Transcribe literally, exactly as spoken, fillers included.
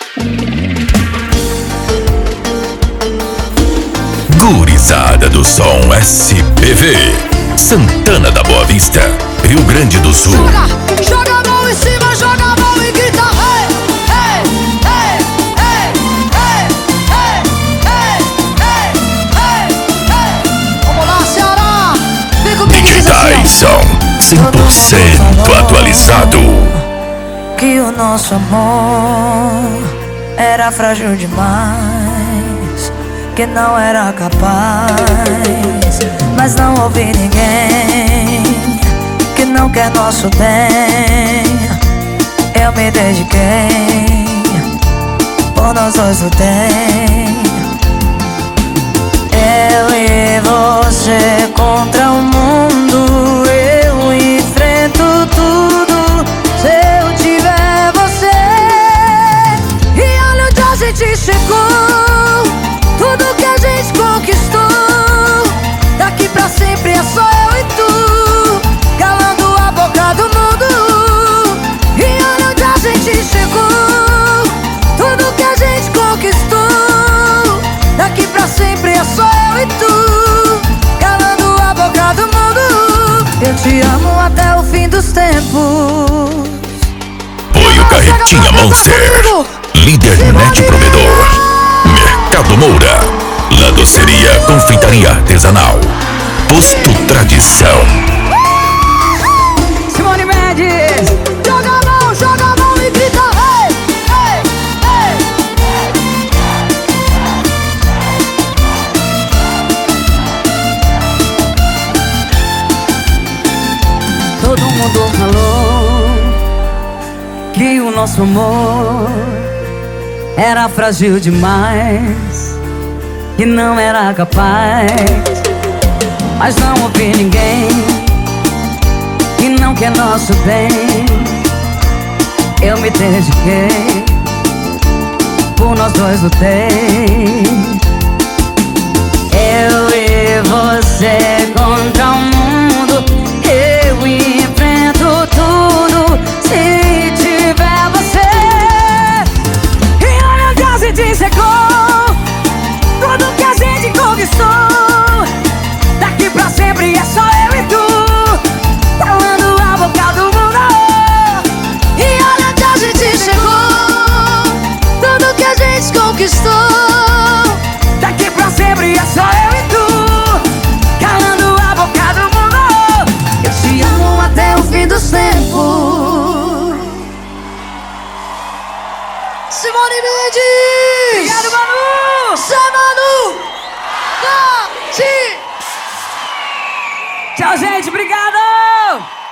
Gurizada do som S P V, Santana da Boa Vista, Rio Grande do Sul. Joga, joga a mão em cima, joga a mão e grita hey, hey, hey, hey, hey, hey, hey, hey, hey, hey. Vamos lá, Ceará, vem comigo. D J Tyson, cem por cento atualizado. Que o nosso amor era frágil demais, que não era capaz, mas não ouvi ninguém que não quer nosso bem. Eu me dediquei, por nós dois lutei. Eu e você contra o mundo, eu enfrento tudo se eu tiver você. E olha onde a gente chegou, tudo que a gente conquistou. Daqui pra sempre é só eu e tu, calando a boca do mundo. E olha onde a gente chegou, tudo que a gente conquistou. Daqui pra sempre é só eu e tu, calando a boca do mundo. Eu te amo até o fim dos tempos. Apoio Carretinha Monster, líder net provedor. Mercado Moura, La Doceria Confeitaria Artesanal, Posto Tradição. Simone Mendes, joga a mão, joga a mão e grita hey, hey, hey. Todo mundo falou que o nosso amor era frágil demais, que não era capaz, mas não ouvi ninguém que não quer nosso bem. Eu me dediquei, por nós dois lutei. Eu e você contra o mundo, eu enfrento tudo se tiver você. E olha onde a gente chegou, tudo que a gente conquistou. Daqui pra sempre é só eu e tu, calando a boca do mundo. E olha onde a gente chegou, tudo que a gente conquistou. Daqui pra sempre é só eu e tu, calando a boca do mundo. Eu te amo até o fim dos tempos. Simone Mendes! Obrigado, Manu! Zé Manu! Gati! Tchau, gente, obrigado!